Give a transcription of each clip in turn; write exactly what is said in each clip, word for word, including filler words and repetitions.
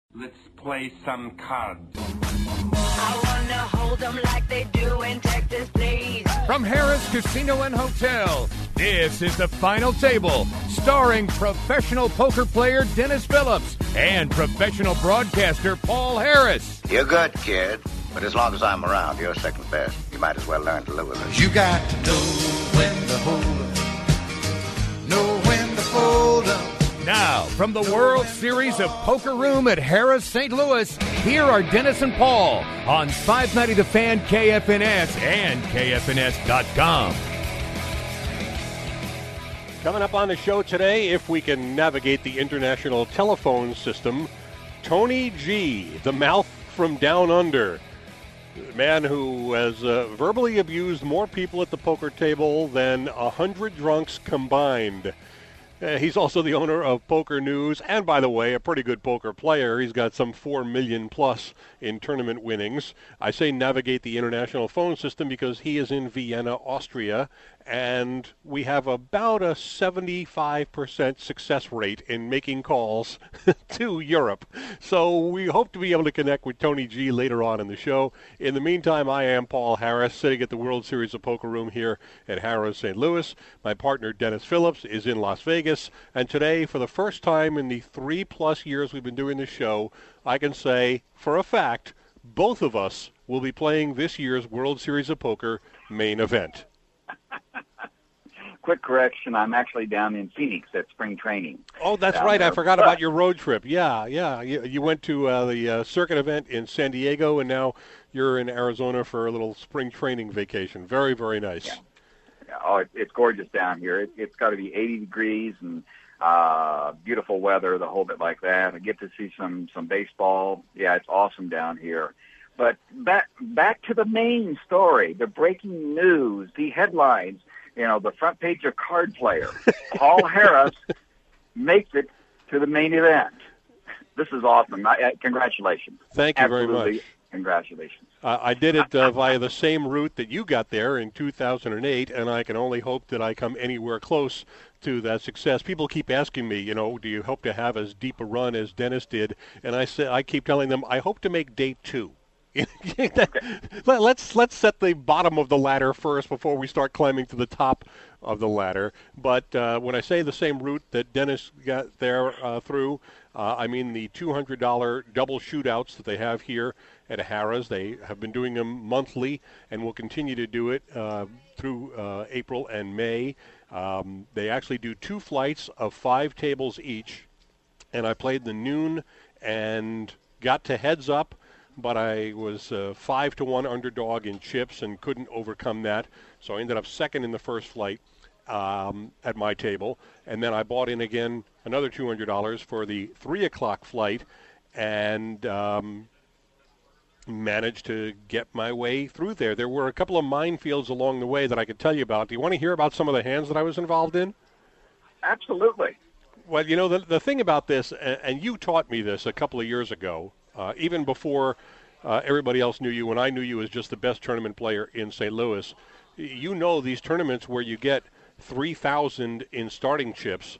Let's play some cards. I wanna hold them like they do in Texas, please. From Harrah's Casino and Hotel, this is The Final Table, starring professional poker player Dennis Phillips and professional broadcaster Paul Harris. You're good, kid, but as long as I'm around, you're second best. You might as well learn to live with it. You got to know when to hold up, know when to fold up. Now, from the World Series of Poker Room at Harrah's Saint Louis, here are Dennis and Paul on five ninety The Fan, K F N S, and K F N S dot com. Coming up on the show today, if we can navigate the international telephone system, Tony G, the mouth from down under. A man who has uh, verbally abused more people at the poker table than a hundred drunks combined. Uh, he's also the owner of Poker News, and by the way, a pretty good poker player. He's got some four million plus in tournament winnings. I say navigate the international phone system because he is in Vienna, Austria, and we have about a seventy-five percent success rate in making calls to Europe. So we hope to be able to connect with Tony G later on in the show. In the meantime, I am Paul Harris, sitting at the World Series of Poker Room here at Harrah's Saint Louis. My partner, Dennis Phillips, is in Las Vegas. And today, for the first time in the three-plus years we've been doing this show, I can say, for a fact, both of us will be playing this year's World Series of Poker main event. Quick correction, I'm actually down in Phoenix at spring training. Oh, that's down right. There. I forgot but, about your road trip. Yeah, yeah. You, you went to uh, the uh, circuit event in San Diego, and now you're in Arizona for a little spring training vacation. Very, very nice. Yeah. Yeah. Oh, it, it's gorgeous down here. It, it's got to be eighty degrees and uh, beautiful weather, the whole bit like that. I get to see some, some baseball. Yeah, it's awesome down here. But back back to the main story, the breaking news, the headlines. You know, the front page of Card Player. Paul Harris makes it to the main event. This is awesome. I, I, congratulations. Thank you Absolutely, very much. Congratulations. Uh, I did it uh, via the same route that you got there in two thousand eight, and I can only hope that I come anywhere close to that success. People keep asking me, you know, do you hope to have as deep a run as Dennis did? And I say, I keep telling them, I hope to make day two. let's let's set the bottom of the ladder first before we start climbing to the top of the ladder. But uh, when I say the same route that Dennis got there uh, through, uh, I mean the two hundred dollars double shootouts that they have here at Harrah's. They have been doing them monthly and will continue to do it uh, through uh, April and May. Um, they actually do two flights of five tables each, and I played the noon and got to heads up, but I was uh, five to one underdog in chips and couldn't overcome that. So I ended up second in the first flight um, at my table, and then I bought in again another two hundred dollars for the three o'clock flight, and um, managed to get my way through there. There were a couple of minefields along the way that I could tell you about. Do you want to hear about some of the hands that I was involved in? Absolutely. Well, you know, the the thing about this, and, and you taught me this a couple of years ago, Uh, even before uh, everybody else knew you, when I knew you as just the best tournament player in Saint Louis, you know these tournaments where you get three thousand in starting chips,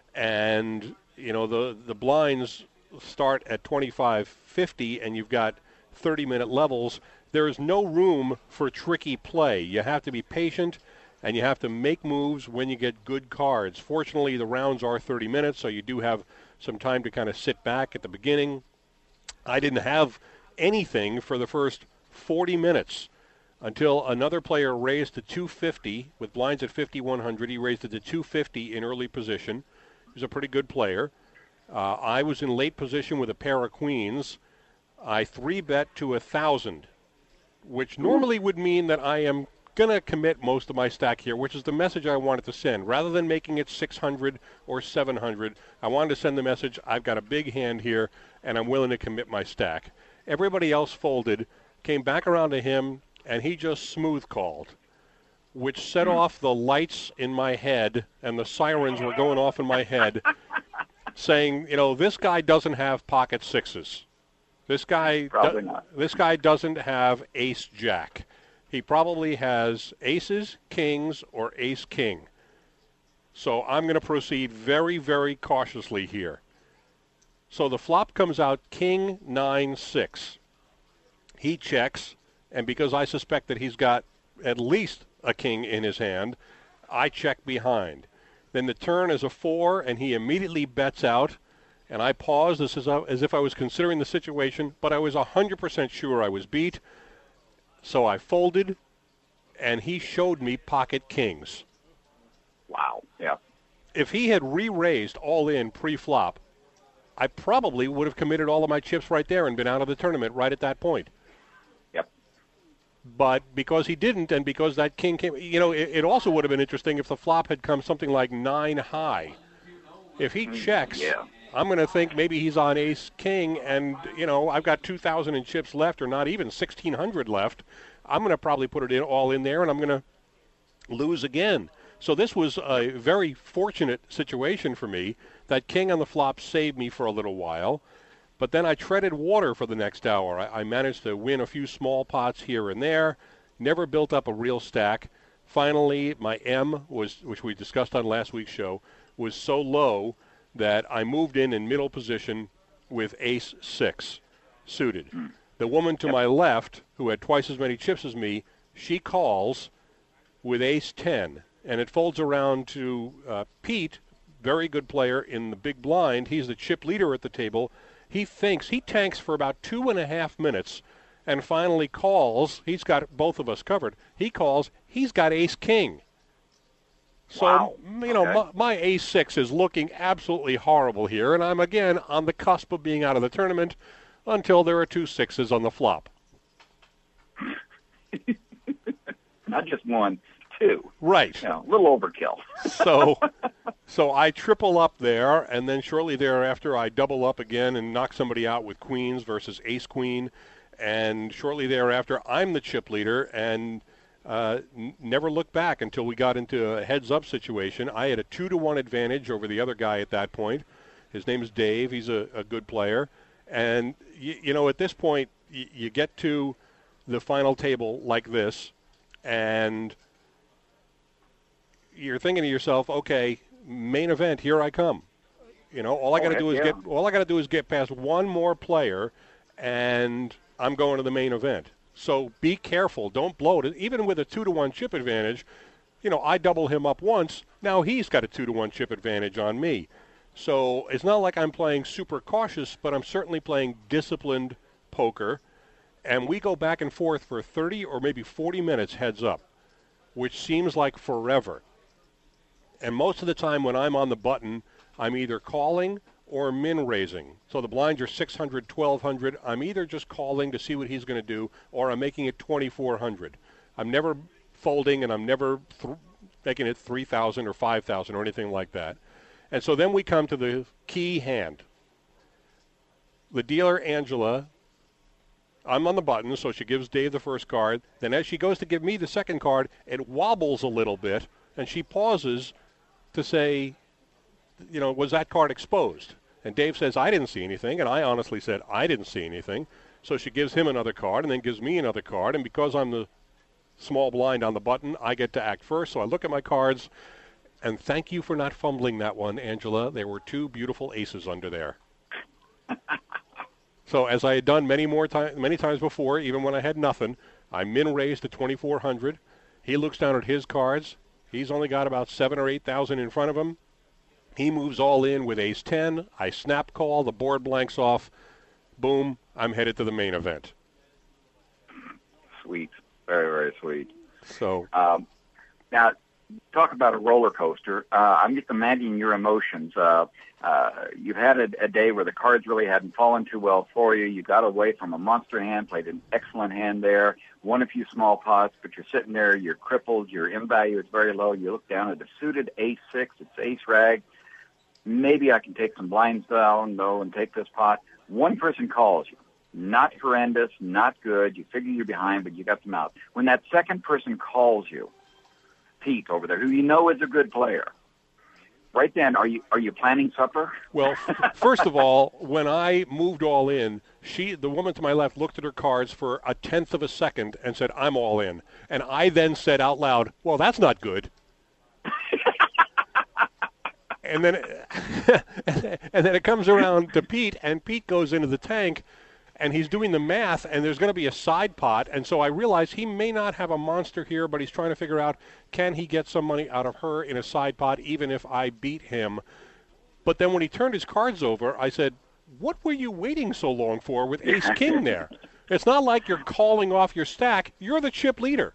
and you know the the blinds start at twenty-five fifty, and you've got thirty minute levels. There is no room for tricky play. You have to be patient, and you have to make moves when you get good cards. Fortunately, the rounds are thirty minutes, so you do have some time to kind of sit back at the beginning. I didn't have anything for the first forty minutes until another player raised to two fifty with blinds at fifty-one hundred. He raised it to two fifty in early position. He was a pretty good player. Uh, I was in late position with a pair of queens. I three-bet to one thousand, which normally would mean that I am going to commit most of my stack here, which is the message I wanted to send. Rather than making it six hundred or seven hundred, I wanted to send the message, I've got a big hand here, and I'm willing to commit my stack. Everybody else folded, came back around to him, and he just smooth called, which set off the lights in my head, and the sirens were going off in my head, saying, you know, this guy doesn't have pocket sixes. This guy, Probably not. This guy doesn't have ace-jack. He probably has aces, kings, or ace-king. So I'm going to proceed very, very cautiously here. So the flop comes out king nine six. He checks, and because I suspect that he's got at least a king in his hand, I check behind. Then the turn is a four, and he immediately bets out, and I paused as, as if I was considering the situation, but I was one hundred percent sure I was beat. So I folded, and he showed me pocket kings. Wow, yeah. If he had re-raised all in pre-flop, I probably would have committed all of my chips right there and been out of the tournament right at that point. Yep. But because he didn't, and because that king came, you know, it, it also would have been interesting if the flop had come something like nine high. If he checks, yeah. I'm going to think maybe he's on ace king, and, you know, I've got two thousand in chips left, or not even sixteen hundred left. I'm going to probably put it in all in there, and I'm going to lose again. So this was a very fortunate situation for me. That king on the flop saved me for a little while. But then I treaded water for the next hour. I, I managed to win a few small pots here and there, never built up a real stack. Finally, my M, was, which we discussed on last week's show, was so low that I moved in in middle position with ace six suited. The woman to my left, who had twice as many chips as me, she calls with ace ten. And it folds around to uh, Pete, very good player in the big blind. He's the chip leader at the table. He thinks, he tanks for about two and a half minutes and finally calls. He's got both of us covered. He calls, he's got ace king. So, wow. you know, Okay. my, my ace six is looking absolutely horrible here, and I'm again on the cusp of being out of the tournament until there are two sixes on the flop. Not just one. Two. Right. You know, a little overkill. so so I triple up there, and then shortly thereafter I double up again and knock somebody out with queens versus ace-queen. And shortly thereafter, I'm the chip leader, and uh, n- never looked back until we got into a heads-up situation. I had a two to one advantage over the other guy at that point. His name is Dave. He's a, a good player. And, y- you know, at this point, y- you get to the final table like this, and you're thinking to yourself, okay, main event, here I come. You know, all I Oh, got to heck do is yeah. get all I got to do is get past one more player, and I'm going to the main event. So be careful, don't blow it. Even with a two to one chip advantage, you know, I double him up once. Now he's got a two to one chip advantage on me. So it's not like I'm playing super cautious, but I'm certainly playing disciplined poker. And we go back and forth for thirty or maybe forty minutes heads up, which seems like forever. And most of the time when I'm on the button, I'm either calling or min raising. So the blinds are six hundred, twelve hundred. I'm either just calling to see what he's going to do, or I'm making it twenty-four hundred. I'm never folding, and I'm never th- making it three thousand or five thousand or anything like that. And so then we come to the key hand. The dealer, Angela, I'm on the button, so she gives Dave the first card. Then as she goes to give me the second card, it wobbles a little bit, and she pauses to say, you know, was that card exposed? And Dave says, I didn't see anything, and I honestly said, I didn't see anything. So she gives him another card and then gives me another card, and because I'm the small blind on the button, I get to act first. So I look at my cards, and thank you for not fumbling that one, Angela. There were two beautiful aces under there. So as I had done many more times, many times before, even when I had nothing, I min raised to twenty-four hundred. He looks down at his cards. He's only got about seven or eight thousand in front of him. He moves all in with ace ten. I snap call. The board blanks off. Boom. I'm headed to the main event. Sweet. Very, very sweet. So Um, now, talk about a roller coaster. Uh, I'm just imagining your emotions. Uh, uh, you've had a, a day where the cards really hadn't fallen too well for you. You got away from a monster hand, played an excellent hand there, won a few small pots, but you're sitting there, you're crippled, your M value is very low. You look down at the suited ace six, it's ace rag. Maybe I can take some blinds down, though, and take this pot. One person calls you. Not horrendous, not good. You figure you're behind, but you got them out. When that second person calls you, Pete over there, who you know is a good player, right then, are you are you planning supper? Well, f- first of all, when I moved all in, she, the woman to my left, looked at her cards for a tenth of a second and said, I'm all in. And I then said out loud, well, that's not good. and then and then it comes around to Pete, and Pete goes into the tank, and he's doing the math, and there's going to be a side pot, and so I realize he may not have a monster here, but he's trying to figure out, can he get some money out of her in a side pot, even if I beat him? But then when he turned his cards over, I said, what were you waiting so long for with ace-king there? It's not like you're calling off your stack. You're the chip leader.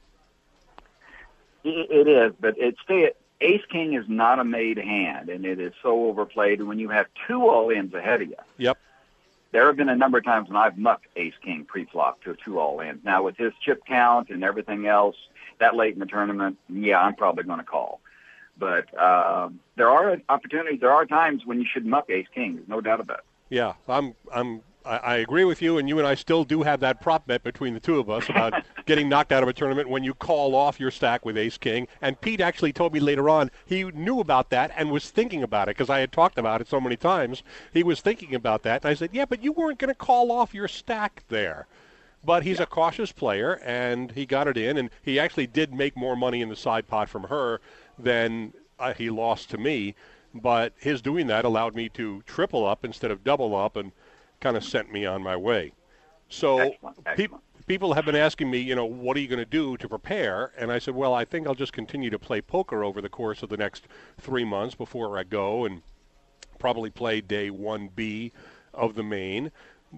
It is, but it's still, ace-king is not a made hand, and it is so overplayed when you have two all-ins ahead of you. Yep. There have been a number of times when I've mucked ace-king pre-flop to two all-ins. Now, with his chip count and everything else, that late in the tournament, yeah, I'm probably going to call. But uh, there are opportunities, there are times when you should muck ace-king. There's no doubt about it. Yeah, I'm, I'm, I, I agree with you, and you and I still do have that prop bet between the two of us about getting knocked out of a tournament when you call off your stack with ace-king. And Pete actually told me later on he knew about that and was thinking about it because I had talked about it so many times. He was thinking about that, and I said, yeah, but you weren't going to call off your stack there. But he's yeah. a cautious player, and he got it in, and he actually did make more money in the side pot from her than uh, he lost to me. But his doing that allowed me to triple up instead of double up and kind of sent me on my way. So Excellent. Excellent. Pe- people have been asking me, you know, what are you going to do to prepare? And I said, well, I think I'll just continue to play poker over the course of the next three months before I go and probably play day one B of the main.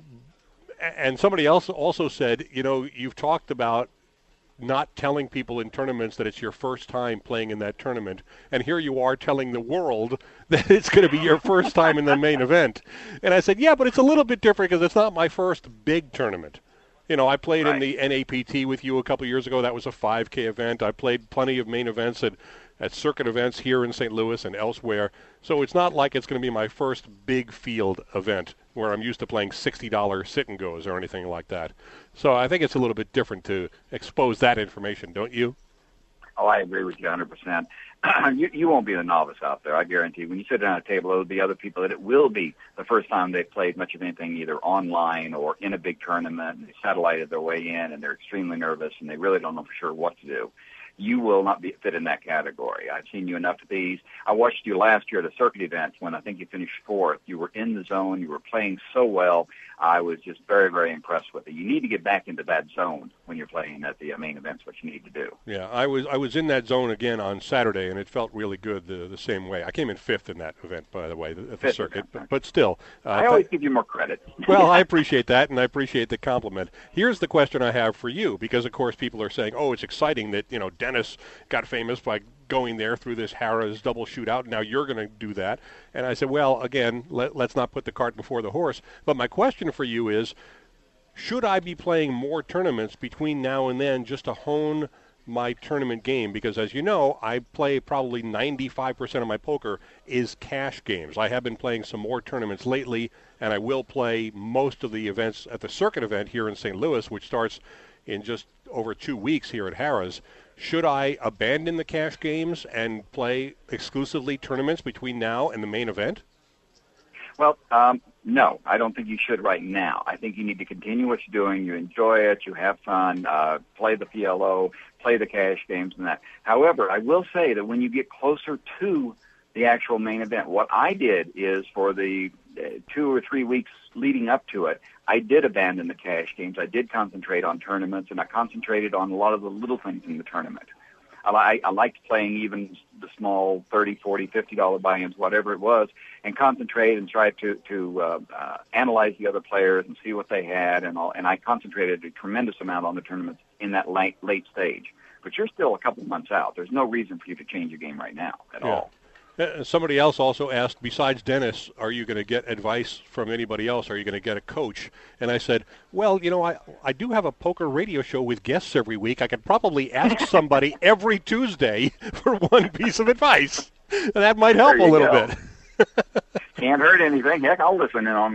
And somebody else also said, you know, you've talked about not telling people in tournaments that it's your first time playing in that tournament, and here you are telling the world that it's going to be your first time in the main event. And I said, yeah, but it's a little bit different because it's not my first big tournament. You know, I played right. in the N A P T with you a couple of years ago. That was a five K event. I played plenty of main events at, at circuit events here in Saint Louis and elsewhere. So it's not like it's going to be my first big field event where I'm used to playing sixty dollars sit-and-goes or anything like that. So I think it's a little bit different to expose that information, don't you? Oh, I agree with you one hundred percent. you, you won't be the novice out there, I guarantee. When you sit down at a table, there'll be other people that it will be the first time they've played much of anything, either online or in a big tournament, and they satellited their way in, and they're extremely nervous, and they really don't know for sure what to do. You will not be fit in that category. I've seen you enough of these. I watched you last year at a circuit event when I think you finished fourth. You were in the zone. You were playing so well. I was just very, very impressed with it. You need to get back into that zone when you're playing at the main events, what you need to do. Yeah, I was I was in that zone again on Saturday, and it felt really good the, the same way. I came in fifth in that event, by the way, at the Fifth circuit, event, but, but still. Uh, I always give you more credit. Well, I appreciate that, and I appreciate the compliment. Here's the question I have for you, because, of course, people are saying, oh, it's exciting that, you know, Dennis got famous by going there through this Harrah's double shootout. Now you're going to do that. And I said, well, again, let, let's not put the cart before the horse. But my question for you is, should I be playing more tournaments between now and then just to hone my tournament game? Because, as you know, I play probably ninety-five percent of my poker is cash games. I have been playing some more tournaments lately, and I will play most of the events at the circuit event here in Saint Louis, which starts in just over two weeks here at Harrah's. Should I abandon the cash games and play exclusively tournaments between now and the main event? Well, um, no, I don't think you should right now. I think you need to continue what you're doing. You enjoy it. You have fun. Uh, play the P L O, play the cash games and that. However, I will say that when you get closer to the actual main event, what I did is for the uh, two or three weeks leading up to it, I did abandon the cash games. I did concentrate on tournaments, and I concentrated on a lot of the little things in the tournament. I, I liked playing even the small thirty, forty, fifty dollar buy-ins, whatever it was, and concentrate and try to to uh, uh, analyze the other players and see what they had, and all. And I concentrated a tremendous amount on the tournaments in that late late stage. But you're still a couple of months out. There's no reason for you to change your game right now at yeah. all. Uh, somebody else also asked, besides Dennis, are you going to get advice from anybody else? Are you going to get a coach? And I said, well, you know, I, I do have a poker radio show with guests every week. I could probably ask somebody every Tuesday for one piece of advice. That might help a little go. bit. Can't hurt anything. Heck, I'll listen in on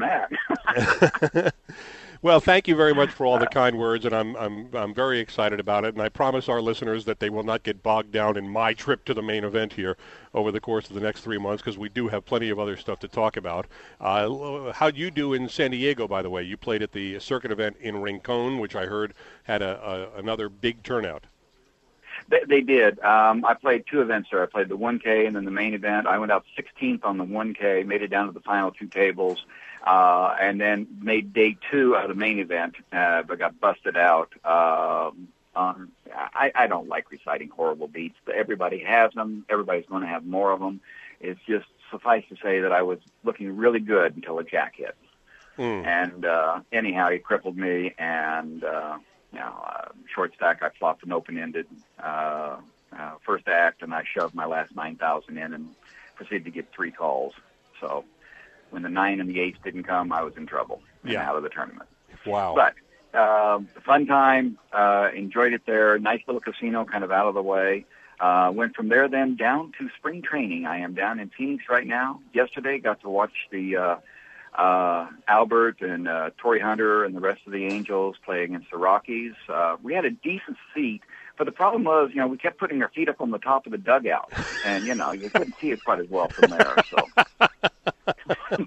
that. Well, thank you very much for all the kind words, and I'm I'm I'm very excited about it. And I promise our listeners that they will not get bogged down in my trip to the main event here over the course of the next three months, because we do have plenty of other stuff to talk about. Uh, how'd you do in San Diego, by the way? You played at the circuit event in Rincon, which I heard had a, a another big turnout. They, they did. Um, I played two events there. I played the one K and then the main event. I went out sixteenth on the one K, made it down to the final two tables, uh, and then made day two of the main event, uh, but got busted out. Um, um, I, I don't like reciting horrible beats. Everybody has them. Everybody's going to have more of them. It's just suffice to say that I was looking really good until a jack hit. Mm. And uh, anyhow, he crippled me, and uh, you know, uh, short stack, I flopped an open-ended uh, uh, first act, and I shoved my last nine thousand in and proceeded to get three calls. So when the nine and the eights didn't come, I was in trouble and yeah. out of the tournament. Wow. But uh, fun time, uh, enjoyed it there. Nice little casino, kind of out of the way. Uh, went from there then down to spring training. I am down in Phoenix right now. Yesterday, got to watch the uh, uh, Albert and uh, Torrey Hunter and the rest of the Angels play against the Rockies. Uh, we had a decent seat, but the problem was, you know, we kept putting our feet up on the top of the dugout, and, you know, you couldn't see it quite as well from there. So.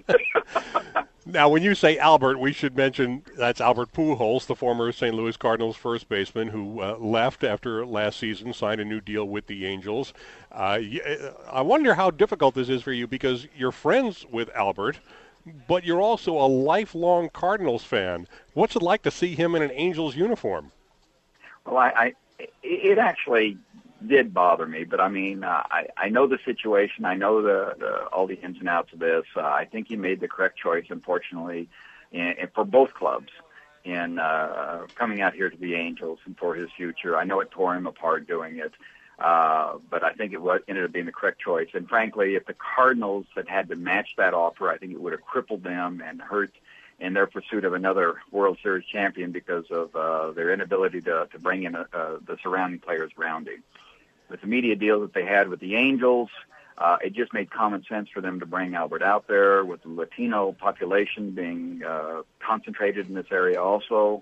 Now, when you say Albert, we should mention that's Albert Pujols, the former Saint Louis Cardinals first baseman who uh, left after last season, signed a new deal with the Angels. Uh, I wonder how difficult this is for you because you're friends with Albert, but you're also a lifelong Cardinals fan. What's it like to see him in an Angels uniform? Well, I, I it actually did bother me, but I mean, uh, I, I know the situation. I know the, the all the ins and outs of this. Uh, I think he made the correct choice, unfortunately, in, in, for both clubs in uh, coming out here to the Angels and for his future. I know it tore him apart doing it, uh, but I think it was, ended up being the correct choice. And frankly, if the Cardinals had had to match that offer, I think it would have crippled them and hurt in their pursuit of another World Series champion because of uh, their inability to, to bring in a, uh, the surrounding players around him. With the media deal that they had with the Angels, uh, it just made common sense for them to bring Albert out there, with the Latino population being uh, concentrated in this area also.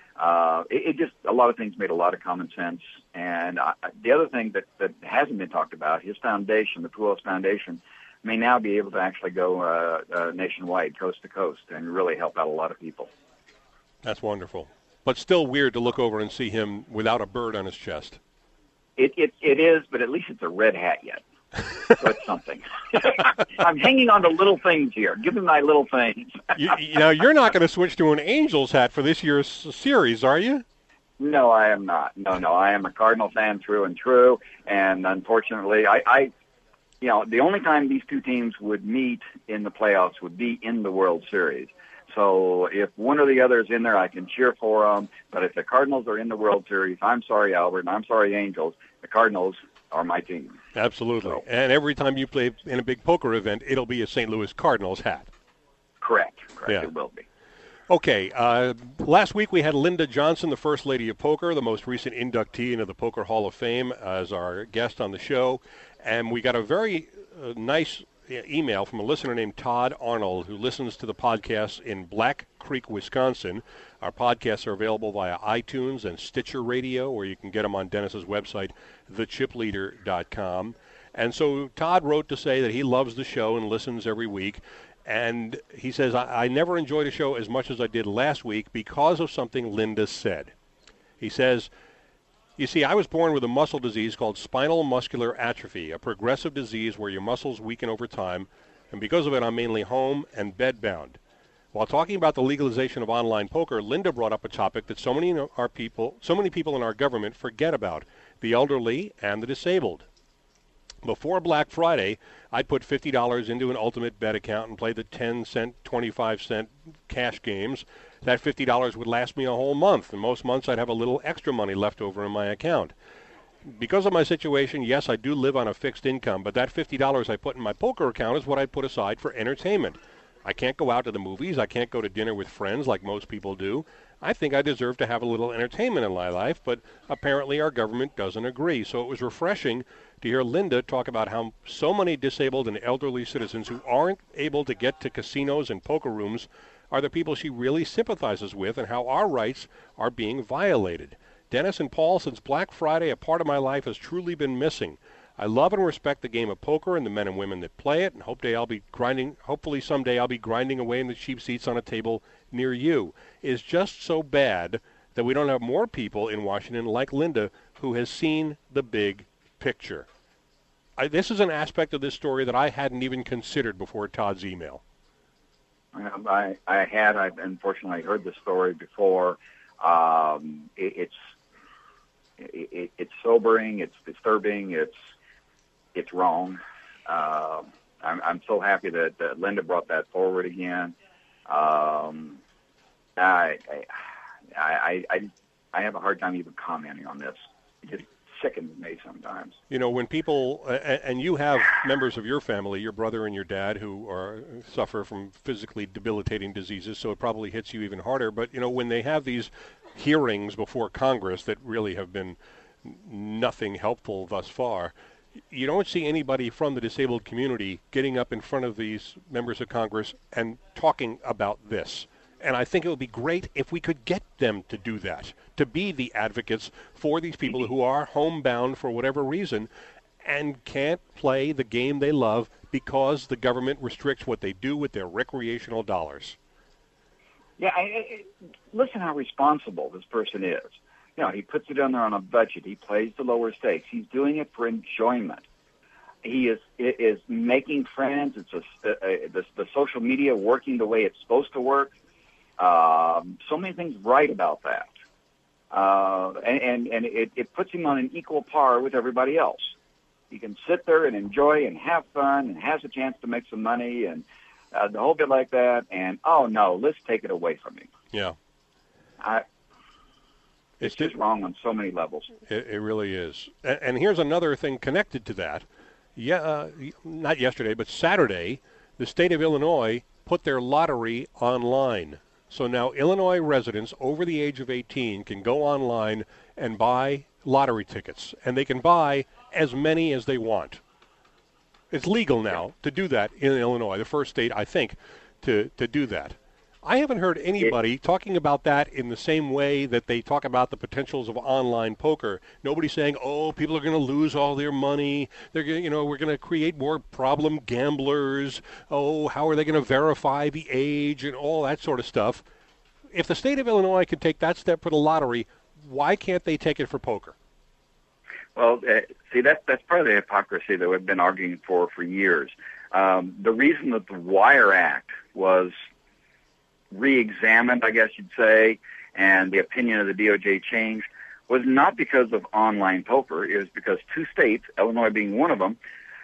Uh, it, it just, a lot of things made a lot of common sense. And uh, the other thing that, that hasn't been talked about, his foundation, the Pujols Foundation, may now be able to actually go uh, uh, nationwide, coast to coast, and really help out a lot of people. That's wonderful. But still weird to look over and see him without a bird on his chest. It, it it is, but at least it's a red hat yet. So it's something. I'm hanging on to little things here. Give me my little things. you, you know, you're not going to switch to an Angels hat for this year's series, are you? No, I am not. No, no, I am a Cardinal fan through and through. And unfortunately, I, I, you know, the only time these two teams would meet in the playoffs would be in the World Series. So if one or the other is in there, I can cheer for them. But if the Cardinals are in the World Series, I'm sorry, Albert, and I'm sorry, Angels. The Cardinals are my team. Absolutely. So, and every time you play in a big poker event, it'll be a Saint Louis Cardinals hat. Correct. Correct. Yeah. It will be. Okay. Uh, last week we had Linda Johnson, the First Lady of Poker, the most recent inductee into the Poker Hall of Fame, as our guest on the show. And we got a very uh, nice email from a listener named Todd Arnold, who listens to the podcast in Black Creek, Wisconsin. Our podcasts are available via iTunes and Stitcher Radio, or you can get them on Dennis's website, the chip leader dot com. And so Todd wrote to say that he loves the show and listens every week. And he says, I, I never enjoyed a show as much as I did last week because of something Linda said. He says, you see, I was born with a muscle disease called spinal muscular atrophy, a progressive disease where your muscles weaken over time, and because of it, I'm mainly home and bedbound. While talking about the legalization of online poker, Linda brought up a topic that so many in our people, so many people in our government forget about: the elderly and the disabled. Before Black Friday, I'd put fifty dollars into an ultimate bet account and play the ten cent, twenty-five cent cash games. That fifty dollars would last me a whole month, and most months I'd have a little extra money left over in my account. Because of my situation, yes, I do live on a fixed income, but that fifty dollars I put in my poker account is what I put aside for entertainment. I can't go out to the movies. I can't go to dinner with friends like most people do. I think I deserve to have a little entertainment in my life, but apparently our government doesn't agree. So it was refreshing to hear Linda talk about how so many disabled and elderly citizens who aren't able to get to casinos and poker rooms are the people she really sympathizes with, and how our rights are being violated. Dennis and Paul, since Black Friday, a part of my life has truly been missing. I love and respect the game of poker and the men and women that play it, and hope day I'll be grinding. Hopefully someday I'll be grinding away in the cheap seats on a table near you. It's just so bad that we don't have more people in Washington like Linda who has seen the big picture. I, this is an aspect of this story that I hadn't even considered before Todd's email. Um, I, I had, I unfortunately heard the story before. Um, it, it's it, it's sobering, it's disturbing, it's it's wrong. Uh, I'm, I'm so happy that, that Linda brought that forward again. Um, I, I I I I have a hard time even commenting on this. It just sickens me sometimes. You know, when people, uh, and you have members of your family, your brother and your dad, who are suffer from physically debilitating diseases, so it probably hits you even harder. But, you know, when they have these hearings before Congress that really have been nothing helpful thus far, you don't see anybody from the disabled community getting up in front of these members of Congress and talking about this. And I think it would be great if we could get them to do that, to be the advocates for these people who are homebound for whatever reason and can't play the game they love because the government restricts what they do with their recreational dollars. Yeah, I, I, listen how responsible this person is. You know, he puts it in there on a budget. He plays the lower stakes. He's doing it for enjoyment. He is is making friends. It's a, a, the, the social media working the way it's supposed to work. Um, so many things right about that. Uh, and and, and it, it puts him on an equal par with everybody else. He can sit there and enjoy and have fun and has a chance to make some money and uh, the whole bit like that. And, oh, no, let's take it away from me. Yeah. I, it's, it's just wrong on so many levels. It, it really is. And, and here's another thing connected to that. Yeah, uh, not yesterday, but Saturday, the state of Illinois put their lottery online. So now Illinois residents over the age of eighteen can go online and buy lottery tickets, and they can buy as many as they want. It's legal now to do that in Illinois, the first state, I think, to, to do that. I haven't heard anybody talking about that in the same way that they talk about the potentials of online poker. Nobody's saying, "Oh, people are going to lose all their money. They're going, you know, we're going to create more problem gamblers. Oh, how are they going to verify the age and all that sort of stuff?" If the state of Illinois can take that step for the lottery, why can't they take it for poker? Well, uh, see, that's that's part of the hypocrisy that we've been arguing for for years. Um, the reason that the Wire Act was re-examined, I guess you'd say, and the opinion of the D O J changed was not because of online poker. It was because two states, Illinois being one of them,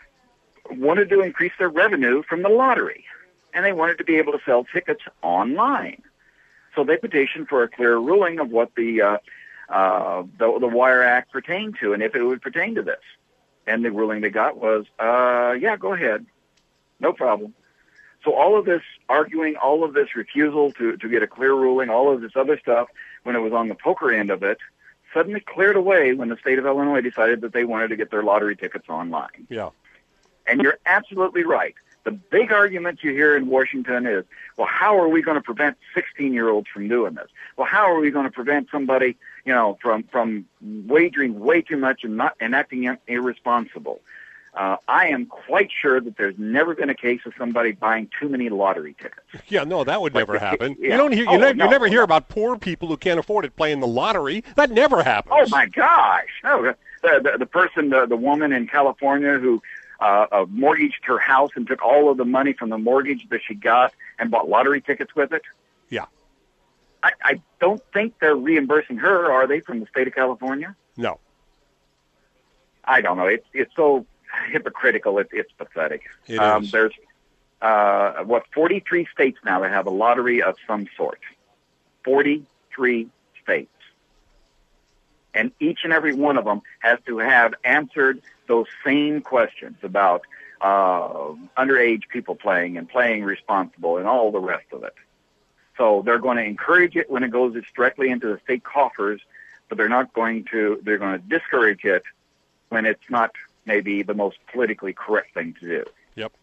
wanted to increase their revenue from the lottery, and they wanted to be able to sell tickets online. So they petitioned for a clear ruling of what the, uh, uh, the the Wire Act pertained to, and if it would pertain to this. And the ruling they got was, uh, yeah, go ahead, no problem. So all of this arguing, all of this refusal to, to get a clear ruling, all of this other stuff, when it was on the poker end of it, suddenly cleared away when the state of Illinois decided that they wanted to get their lottery tickets online. Yeah. And you're absolutely right. The big argument you hear in Washington is, well, how are we going to prevent sixteen-year-olds from doing this? Well, how are we going to prevent somebody, you know, from, from wagering way too much and not and acting irresponsible? Uh, I am quite sure that there's never been a case of somebody buying too many lottery tickets. Yeah, no, that would Like never the- happen. yeah. You don't hear, you, Oh, never, no, you never hear no. about poor people who can't afford it playing the lottery. That never happens. Oh my gosh! No, the the, the person, the, the woman in California who uh, uh, mortgaged her house and took all of the money from the mortgage that she got and bought lottery tickets with it. Yeah. I, I don't think they're reimbursing her, are they, from the state of California? No. I don't know. It's it's so hypocritical. It, it's pathetic. It um, is. There's uh, what forty-three states now that have a lottery of some sort. forty-three states. And each and every one of them has to have answered those same questions about uh, underage people playing and playing responsible and all the rest of it. So they're going to encourage it when it goes directly into the state coffers, but they're not going to, they're going to discourage it when it's not maybe the most politically correct thing to do. Yep.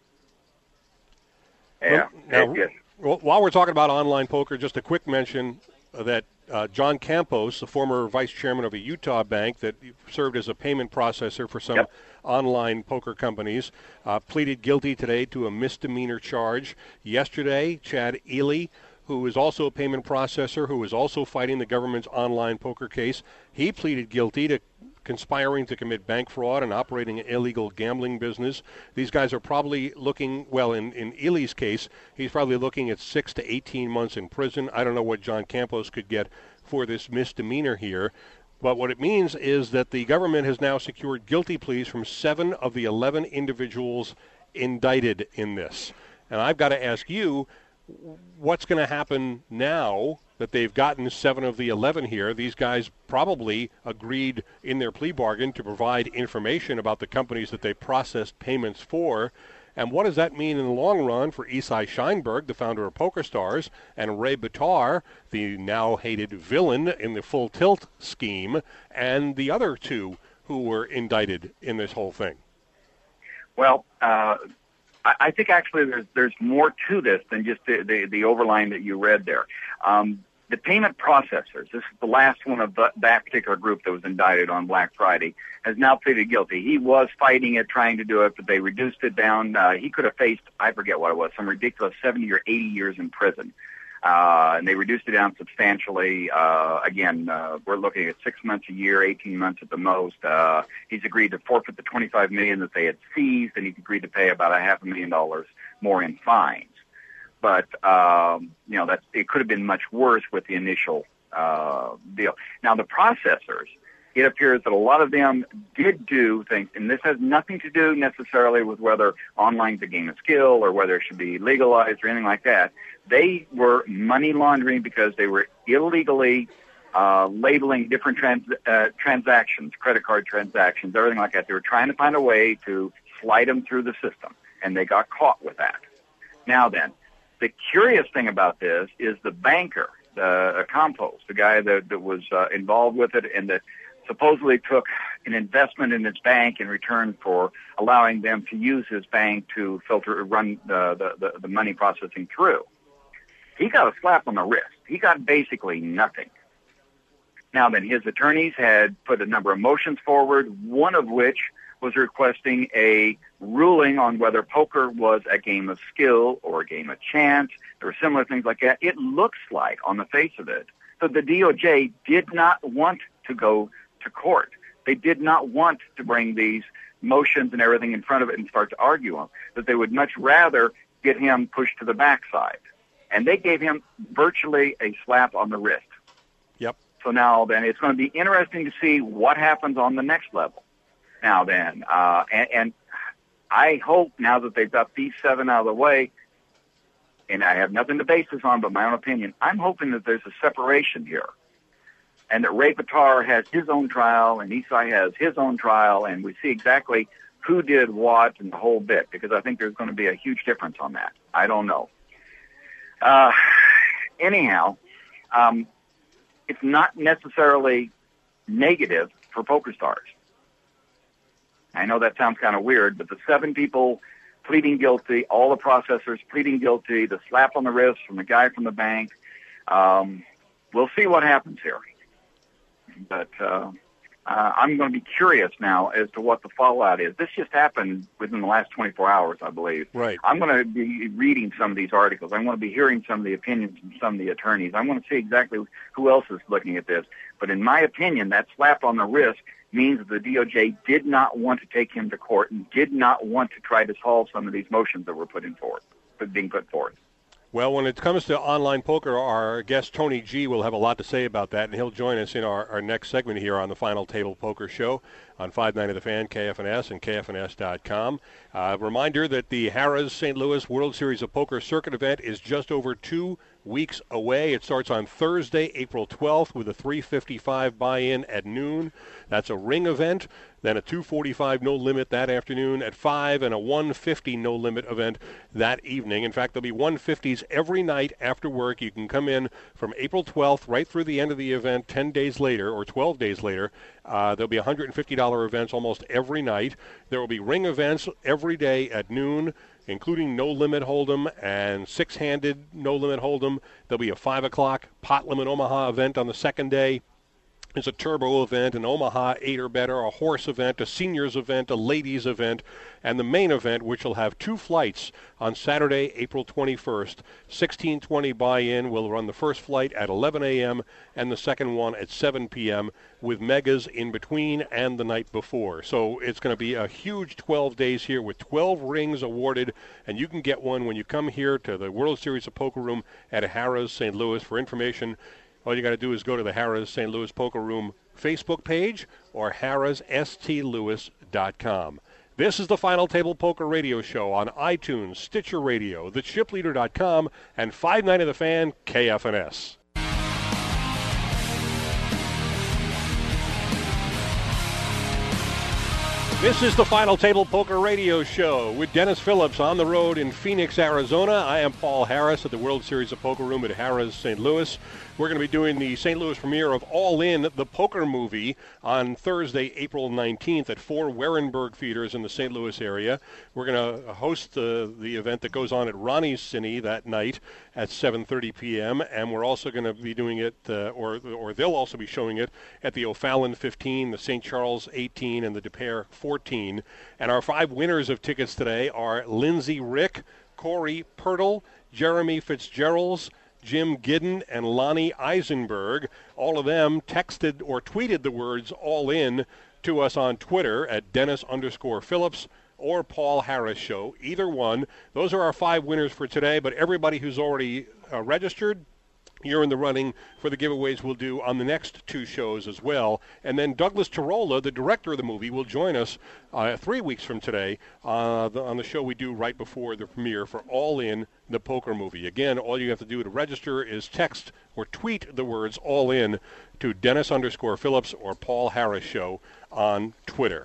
Yeah. Well, now, it, it, well, while we're talking about online poker, just a quick mention that uh, John Campos, the former vice chairman of a Utah bank that served as a payment processor for some Yep. online poker companies, uh, pleaded guilty today to a misdemeanor charge. Yesterday, Chad Ely, who is also a payment processor, who is also fighting the government's online poker case. He pleaded guilty to conspiring to commit bank fraud and operating an illegal gambling business. These guys are probably looking, well, in, in Ely's case, he's probably looking at six to eighteen months in prison. I don't know what John Campos could get for this misdemeanor here. But what it means is that the government has now secured guilty pleas from seven of the eleven individuals indicted in this. And I've got to ask you, what's going to happen now that they've gotten seven of the eleven here? These guys probably agreed in their plea bargain to provide information about the companies that they processed payments for. And what does that mean in the long run for Isai Sheinberg, the founder of PokerStars, and Ray Bitar, the now hated villain in the Full Tilt scheme, and the other two who were indicted in this whole thing? Well, uh, I, I think actually there's there's more to this than just the, the, the overline that you read there. Um, the payment processors, this is the last one of the, that particular group that was indicted on Black Friday, has now pleaded guilty. He was fighting it, trying to do it, but they reduced it down. Uh, he could have faced, I forget what it was, some ridiculous seventy or eighty years in prison. Uh, and they reduced it down substantially. Uh, again, uh, we're looking at six months a year, eighteen months at the most. Uh, he's agreed to forfeit the twenty-five million dollars that they had seized, and he's agreed to pay about a half a million dollars more in fines. But, um, you know, that's, it could have been much worse with the initial uh, deal. Now, the processors, it appears that a lot of them did do things, and this has nothing to do necessarily with whether online's a game of skill or whether it should be legalized or anything like that. They were money laundering because they were illegally uh, labeling different trans- uh, transactions, credit card transactions, everything like that. They were trying to find a way to slide them through the system, and they got caught with that. Now then, the curious thing about this is the banker, the uh, Campos, the guy that, that was uh, involved with it and that supposedly took an investment in his bank in return for allowing them to use his bank to filter, run the, the, the, the money processing through. He got a slap on the wrist. He got basically nothing. Now then, his attorneys had put a number of motions forward, one of which was requesting a ruling on whether poker was a game of skill or a game of chance. There were similar things like that. It looks like, on the face of it, that the D O J did not want to go to court. They did not want to bring these motions and everything in front of it and start to argue them, that they would much rather get him pushed to the backside. And they gave him virtually a slap on the wrist. Yep. So now then it's going to be interesting to see what happens on the next level. Now then, uh, and, and I hope now that they've got these seven out of the way, and I have nothing to base this on but my own opinion, I'm hoping that there's a separation here. And that Ray Bitar has his own trial and Isai has his own trial, and we see exactly who did what and the whole bit, because I think there's going to be a huge difference on that. I don't know. Uh, anyhow, um, it's not necessarily negative for PokerStars. I know that sounds kind of weird, but the seven people pleading guilty, all the processors pleading guilty, the slap on the wrist from the guy from the bank, um, we'll see what happens here. But uh, uh, I'm going to be curious now as to what the fallout is. This just happened within the last twenty-four hours, I believe. Right. I'm going to be reading some of these articles. I'm going to be hearing some of the opinions from some of the attorneys. I'm going to see exactly who else is looking at this. But in my opinion, that slap on the wrist means that the D O J did not want to take him to court and did not want to try to solve some of these motions that were put in forth, being put forth. Well, when it comes to online poker, our guest Tony G will have a lot to say about that, and he'll join us in our, our next segment here on the Final Table Poker Show on five ninety The Fan, K F N S, and K F N S dot com. Uh, reminder that the Harrah's Saint Louis World Series of Poker Circuit event is just over two weeks away. It starts on Thursday, April twelfth, with a three fifty-five buy-in at noon. That's a ring event. Then a two forty-five no limit that afternoon at five, and a one fifty no limit event that evening. In fact, there'll be one fifties every night after work. You can come in from April twelfth right through the end of the event ten days later or twelve days later. Uh, there'll be one hundred fifty dollars events almost every night. There will be ring events every day at noon, including no limit hold'em and six-handed no limit hold'em. There'll be a five o'clock pot limit Omaha event on the second day. It's a turbo event, an Omaha eight or better, a horse event, a seniors event, a ladies event, and the main event, which will have two flights on Saturday, April twenty-first. sixteen twenty buy-in. Will run the first flight at eleven a.m. and the second one at seven p.m. with megas in between and the night before. So it's going to be a huge twelve days here with twelve rings awarded, and you can get one when you come here to the World Series of Poker Room at Harrah's Saint Louis. For information, all you got to do is go to the Harrah's Saint Louis Poker Room Facebook page or harrahs s t louis dot com. This is the Final Table Poker Radio Show on iTunes, Stitcher Radio, the chip leader dot com, and five ninety The Fan, K F N S. This is the Final Table Poker Radio Show with Dennis Phillips on the road in Phoenix, Arizona. I am Paul Harris at the World Series of Poker Room at Harrah's Saint Louis. We're going to be doing the Saint Louis premiere of All In, the poker movie, on Thursday, April nineteenth at four Werenberg theaters in the Saint Louis area. We're going to host the, the event that goes on at Ronnie's Cine that night at seven thirty p.m., and we're also going to be doing it, uh, or or they'll also be showing it, at the O'Fallon fifteen, the Saint Charles eighteen, and the Des Peres fourteen. And our five winners of tickets today are Lindsay Rick, Corey Pirtle, Jeremy Fitzgeralds, Jim Gidden, and Lonnie Eisenberg. All of them texted or tweeted the words "all in" to us on Twitter at Dennis underscore Phillips or Paul Harris Show. Either one. Those are our five winners for today, but everybody who's already uh, registered, you're in the running for the giveaways we'll do on the next two shows as well. And then Douglas Tirola, the director of the movie, will join us uh, three weeks from today uh, the, on the show we do right before the premiere for All In, the poker movie. Again, all you have to do to register is text or tweet the words "all in" to Dennis underscore Phillips or Paul Harris Show on Twitter.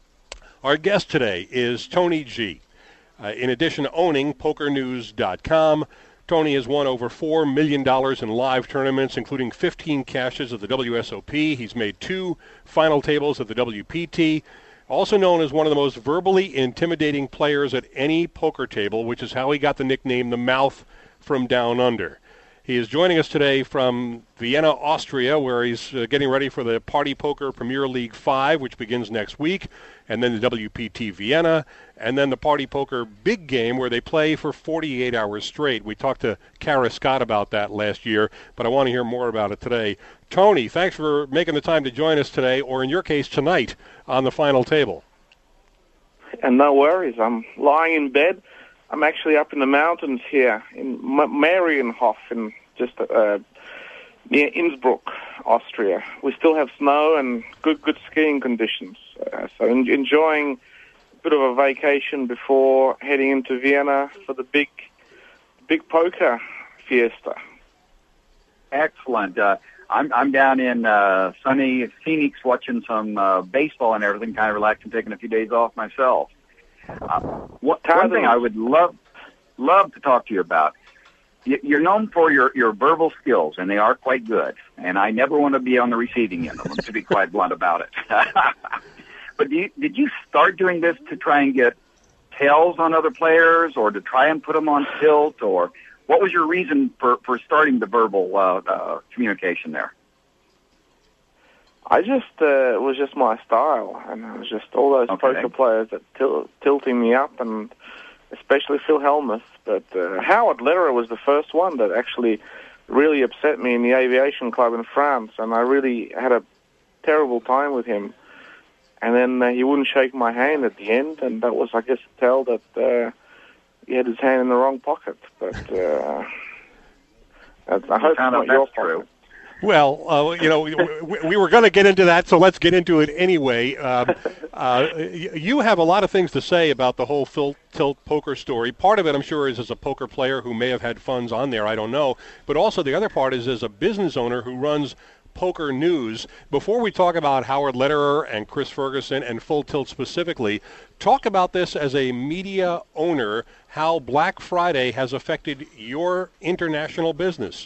Our guest today is Tony G. Uh, in addition to owning poker news dot com, Tony has won over four million dollars in live tournaments, including fifteen cashes of the W S O P. He's made two final tables of the W P T. Also known as one of the most verbally intimidating players at any poker table, which is how he got the nickname the Mouth from Down Under. He is joining us today from Vienna, Austria, where he's uh, getting ready for the Party Poker Premier League five, which begins next week, and then the W P T Vienna, and then the Party Poker Big Game, where they play for forty-eight hours straight. We talked to Kara Scott about that last year, but I want to hear more about it today. Tony, thanks for making the time to join us today, or in your case, tonight, on the Final Table. And no worries. I'm lying in bed. I'm actually up in the mountains here in M- Marienhof, in just uh, near Innsbruck, Austria. We still have snow and good good skiing conditions. Uh, so en- enjoying a bit of a vacation before heading into Vienna for the big big poker fiesta. Excellent. Uh, I'm I'm down in uh, sunny Phoenix watching some uh, baseball and everything, kind of relaxing, taking a few days off myself. Uh, what, one thing I would love love to talk to you about, you're known for your, your verbal skills, and they are quite good, and I never want to be on the receiving end of them, to be quite blunt about it. But do you, did you start doing this to try and get tails on other players, or to try and put them on tilt, or what was your reason for, for starting the verbal uh, uh, communication there? I just, uh, it was just my style, and it was just all those okay. poker players that til- tilting me up, and especially Phil Hellmuth. But uh, Howard Lederer was the first one that actually really upset me in the aviation club in France, and I really had a terrible time with him. And then uh, he wouldn't shake my hand at the end, and that was, I guess, a tell that uh, he had his hand in the wrong pocket. But uh, I hope it's not your pocket. Well, uh, you know, we, we were going to get into that, so let's get into it anyway. Um, uh, you have a lot of things to say about the whole Phil Tilt poker story. Part of it, I'm sure, is as a poker player who may have had funds on there, I don't know. But also the other part is as a business owner who runs Poker News. Before we talk about Howard Lederer and Chris Ferguson and Full Tilt specifically, talk about this as a media owner, how Black Friday has affected your international business.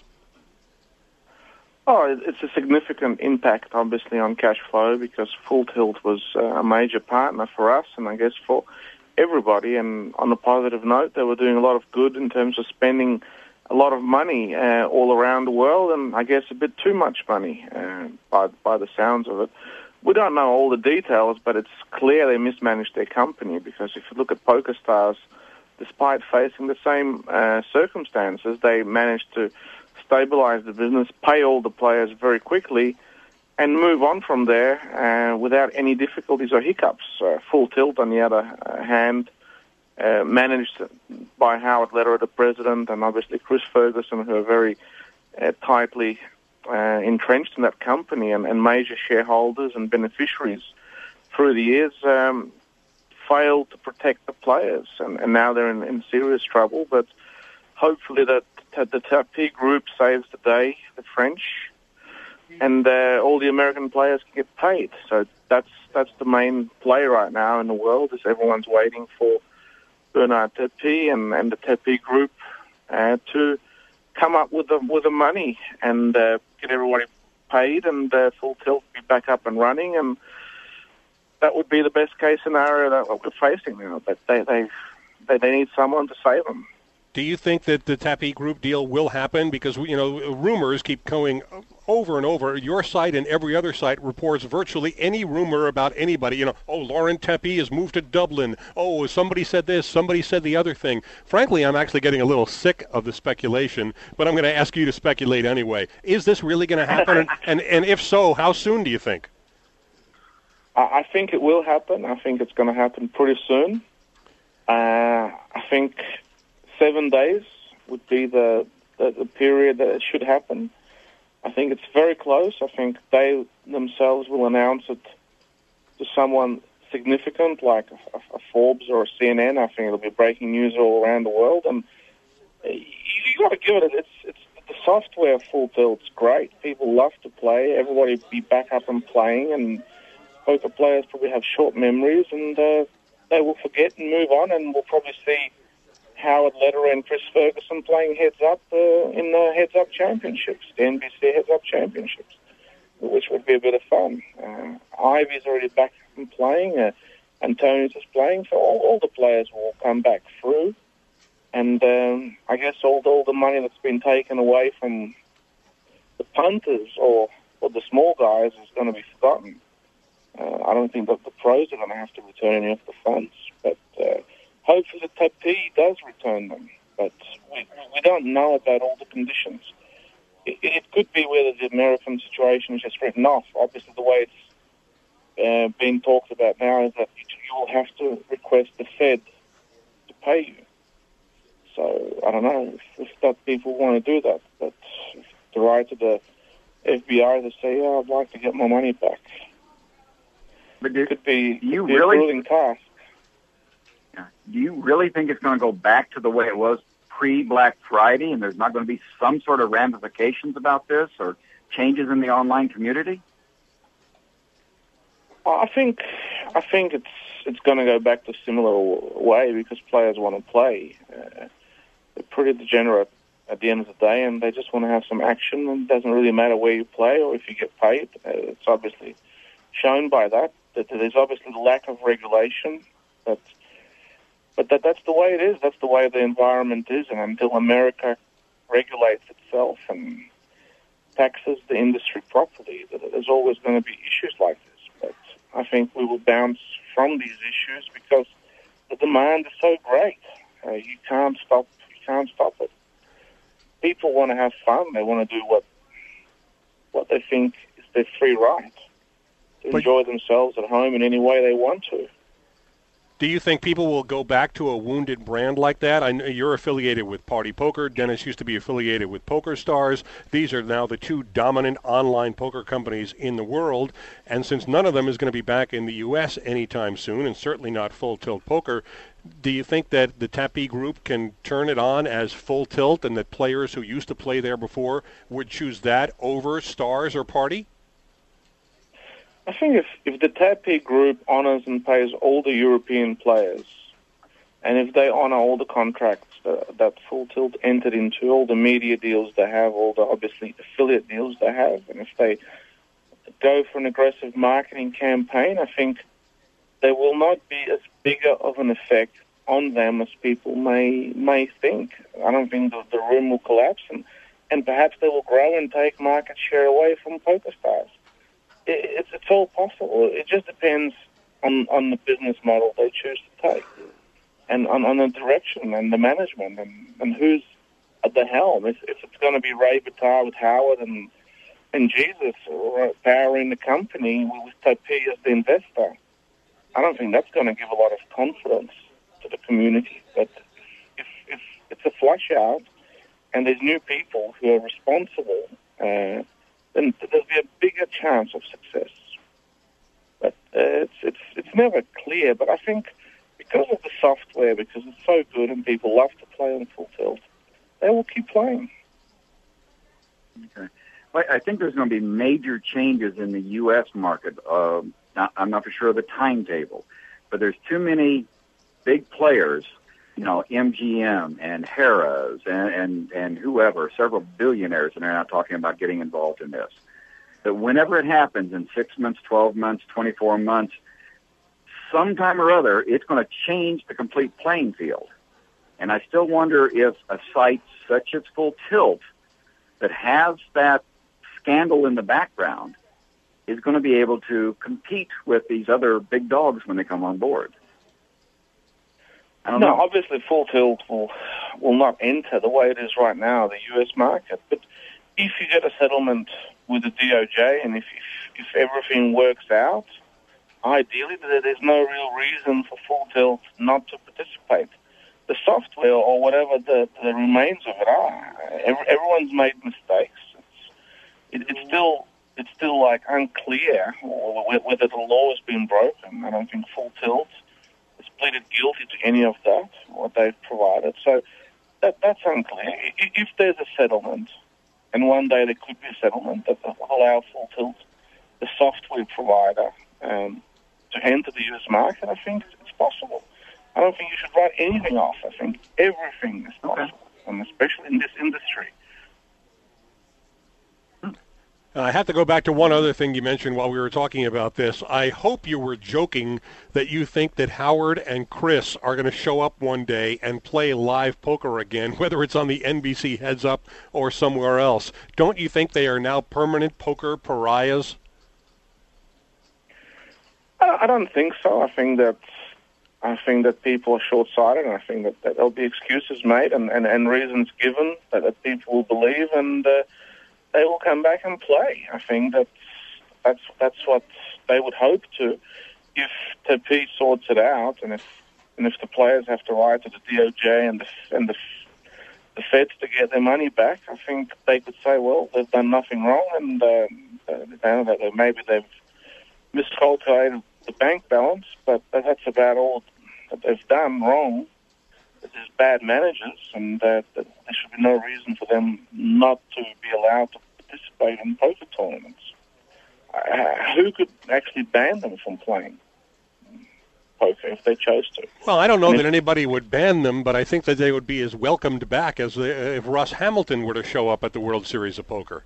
Oh, it's a significant impact, obviously, on cash flow, because Full Tilt was uh, a major partner for us, and I guess for everybody. And on a positive note, they were doing a lot of good in terms of spending a lot of money uh, all around the world, and I guess a bit too much money uh, by, by the sounds of it. We don't know all the details, but it's clear they mismanaged their company, because if you look at PokerStars, despite facing the same uh, circumstances, they managed to stabilize the business, pay all the players very quickly, and move on from there uh, without any difficulties or hiccups. Uh, Full Tilt, on the other uh, hand, uh, managed by Howard Lederer, the president, and obviously Chris Ferguson, who are very uh, tightly uh, entrenched in that company, and, and major shareholders and beneficiaries through the years, um, failed to protect the players, and, and now they're in, in serious trouble. But hopefully that, that the Tapie Group saves the day, the French, and uh, all the American players can get paid. So that's that's the main play right now in the world, is everyone's waiting for Bernard Tapie and, and the Tapie Group uh, to come up with the, with the money and uh, get everybody paid, and uh, Full Tilt be back up and running, and that would be the best case scenario that we're facing now. But they they they, they need someone to save them. Do you think that the Tapie Group deal will happen? Because, you know, rumors keep going over and over. Your site and every other site reports virtually any rumor about anybody. You know, oh, Laurent Tapie has moved to Dublin. Oh, somebody said this, somebody said the other thing. Frankly, I'm actually getting a little sick of the speculation, but I'm going to ask you to speculate anyway. Is this really going to happen? and, and, and if so, how soon do you think? I think it will happen. I think it's going to happen pretty soon. Uh, I think seven days would be the, the, the period that it should happen. I think it's very close. I think they themselves will announce it to someone significant, like a, a Forbes or a C N N. I think it'll be breaking news all around the world. And you, you got to give it. It's it's the software Full Tilt's great. People love to play. Everybody be back up and playing, and poker players probably have short memories, and uh, they will forget and move on, and we'll probably see Howard Lederer and Chris Ferguson playing heads-up uh, in the heads-up championships, the N B C heads-up championships, which would be a bit of fun. Uh, Ivy's already back and playing, uh, Antonius is playing, so all, all the players will come back through. And um, I guess all the, all the money that's been taken away from the punters or, or the small guys is going to be forgotten. Uh, I don't think that the pros are going to have to return any of the funds, but uh, hopefully the Tapie does return them. But we, we don't know about all the conditions. It, it could be whether the American situation is just written off. Obviously, the way it's uh, being talked about now is that you will have to request the Fed to pay you. So I don't know if, if that people want to do that, but to write to the F B I to say, "Oh, I'd like to get my money back." But do, could be, do you could be really, a grueling task. Yeah. Do you really think it's going to go back to the way it was pre-Black Friday, and there's not going to be some sort of ramifications about this or changes in the online community? I think I think it's it's going to go back to a similar way, because players want to play. Uh, they're pretty degenerate at the end of the day, and they just want to have some action, and it doesn't really matter where you play or if you get paid. Uh, it's obviously shown by that, that there's obviously the lack of regulation, but but that that's the way it is. That's the way the environment is, and until America regulates itself and taxes the industry properly, there's always going to be issues like this. But I think we will bounce from these issues because the demand is so great. Uh, you can't stop. You can't stop it. People want to have fun. They want to do what what they think is their free right. To enjoy themselves at home in any way they want to. Do you think people will go back to a wounded brand like that? I know you're affiliated with Party Poker. Dennis used to be affiliated with PokerStars. These are now the two dominant online poker companies in the world. And since none of them is going to be back in the U S anytime soon, and certainly not Full Tilt Poker, do you think that the Tapie Group can turn it on as Full Tilt, and that players who used to play there before would choose that over Stars or Party? I think if, if the Tapie Group honours and pays all the European players, and if they honour all the contracts that, that Full Tilt entered into, all the media deals they have, all the obviously affiliate deals they have, and if they go for an aggressive marketing campaign, I think there will not be as bigger of an effect on them as people may may think. I don't think the, the room will collapse, and, and perhaps they will grow and take market share away from PokerStars. It, it's, it's all possible. It just depends on, on the business model they choose to take, and on, on the direction and the management, and, and who's at the helm. If, if it's going to be Ray Bitar with Howard and and Jesus or powering the company with Topi as the investor, I don't think that's going to give a lot of confidence to the community. But if, if it's a flush out and there's new people who are responsible, uh, then there'll be a bigger chance of success. But uh, it's it's it's never clear. But I think because of the software, because it's so good and people love to play on Full Tilt, they will keep playing. Okay. Well, I think there's going to be major changes in the U S market. Uh, not, I'm not for sure of the timetable, but there's too many big players, you know, M G M and Harrah's and, and, and whoever, several billionaires, and they're not talking about getting involved in this. That whenever it happens in six months, twelve months, twenty-four months, sometime or other, it's going to change the complete playing field. And I still wonder if a site such as Full Tilt that has that scandal in the background is going to be able to compete with these other big dogs when they come on board. I don't no, know. obviously Full Tilt will will not enter the way it is right now, the U S market. But if you get a settlement with the D O J and if if, if everything works out, ideally there's no real reason for Full Tilt not to participate. The software or whatever the, the remains of it are, every, everyone's made mistakes. It's, it, it's still it's still like unclear whether the law has been broken. I don't think Full Tilt has pleaded guilty to any of that, what they've provided. So that that's unclear. If there's a settlement, and one day there could be a settlement that will allow Full Tilt, the software provider, um, to enter the U S market, I think it's possible. I don't think you should write anything off. I think everything is possible, okay. And especially in this industry. I have to go back to one other thing you mentioned while we were talking about this. I hope you were joking that you think that Howard and Chris are going to show up one day and play live poker again, whether it's on the N B C Heads Up or somewhere else. Don't you think they are now permanent poker pariahs? I don't think so. I think that I think that people are short-sighted, and I think that, that there'll be excuses made and, and, and reasons given that, that people will believe, and uh, they will come back and play. I think that that's that's what they would hope to. If Topi sorts it out, and if and if the players have to write to the D O J and the and the, the feds to get their money back, I think they could say, well, they've done nothing wrong, and uh, uh, that maybe they've miscalculated the bank balance, but that's about all that they've done wrong. There's bad managers, and uh, there should be no reason for them not to be allowed to participate in poker tournaments. Uh, who could actually ban them from playing poker if they chose to? Well, I don't know and that if, anybody would ban them, but I think that they would be as welcomed back as they, if Russ Hamilton were to show up at the World Series of Poker.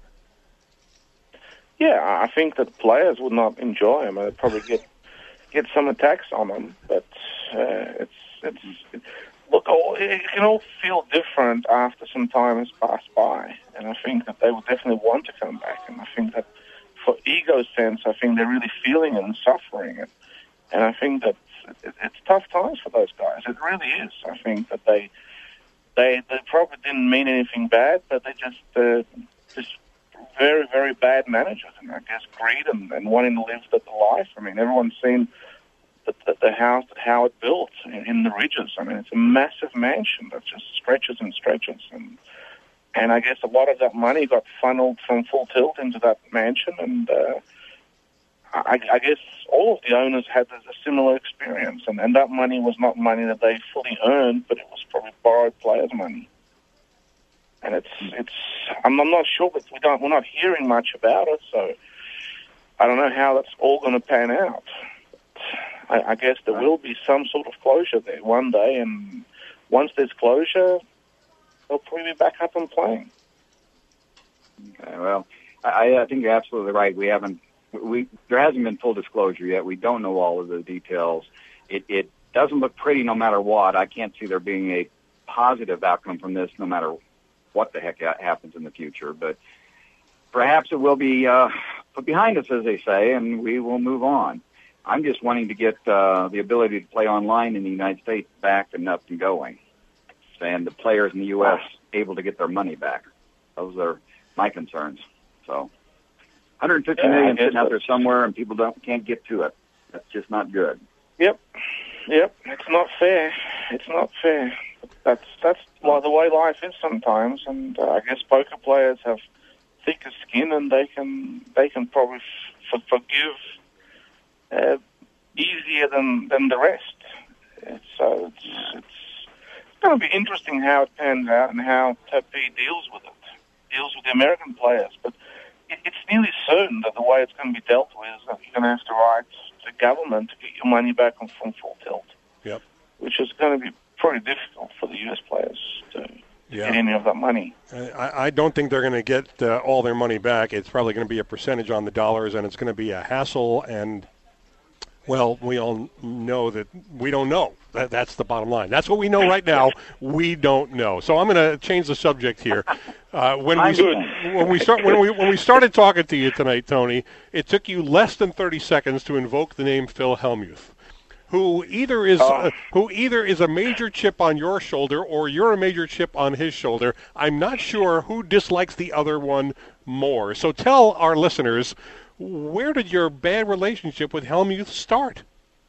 Yeah, I think that players would not enjoy them. They'd probably get get some attacks on them, but uh, it's it's. It, Look, it can all feel different after some time has passed by, and I think that they will definitely want to come back. And I think that, for ego sense, I think they're really feeling it and suffering it. And I think that it's tough times for those guys. It really is. I think that they they they probably didn't mean anything bad, but they just uh, just very very bad managers, and I guess greed and, and wanting to live the life. I mean, everyone's seen The, the, the house that Howard built in, in the Ridges. I mean, it's a massive mansion that just stretches and stretches. And and I guess a lot of that money got funneled from Full Tilt into that mansion. And uh, I, I guess all of the owners had a similar experience. And, and that money was not money that they fully earned, but it was probably borrowed players' money. And it's it's I'm, I'm not sure, but we don't we're not hearing much about it. So I don't know how that's all going to pan out. I, I guess there will be some sort of closure there one day, and once there's closure, they'll probably be back up and playing. Okay, well, I, I think you're absolutely right. We haven't, we there hasn't been full disclosure yet. We don't know all of the details. It, it doesn't look pretty no matter what. I can't see there being a positive outcome from this no matter what the heck happens in the future. But perhaps it will be uh, put behind us, as they say, and we will move on. I'm just wanting to get uh, the ability to play online in the United States back and up and going, and the players in the U S able to get their money back. Those are my concerns. So one hundred fifty yeah, million sitting out there somewhere, and people don't can't get to it. That's just not good. Yep, yep. It's not fair. It's not fair. That's that's well, the way life is sometimes, and uh, I guess poker players have thicker skin, and they can they can probably f- forgive uh, easier than, than the rest. It's, so it's, it's it's going to be interesting how it pans out and how T P deals with it, deals with the American players. But it, it's nearly certain that the way it's going to be dealt with is that you're going to have to write to the government to get your money back on from Full Tilt. Yep. Which is going to be pretty difficult for the U S players to yeah. get any of that money. I, I don't think they're going to get uh, all their money back. It's probably going to be a percentage on the dollars, and it's going to be a hassle. And, well, we all know that we don't know. That, that's the bottom line. That's what we know right now. We don't know. So I'm going to change the subject here. Uh, when we when we start when we when we started talking to you tonight, Tony, it took you less than thirty seconds to invoke the name Phil Hellmuth, who either is oh. uh, who either is a major chip on your shoulder or you're a major chip on his shoulder. I'm not sure who dislikes the other one more. So tell our listeners, where did your bad relationship with Hellmuth start?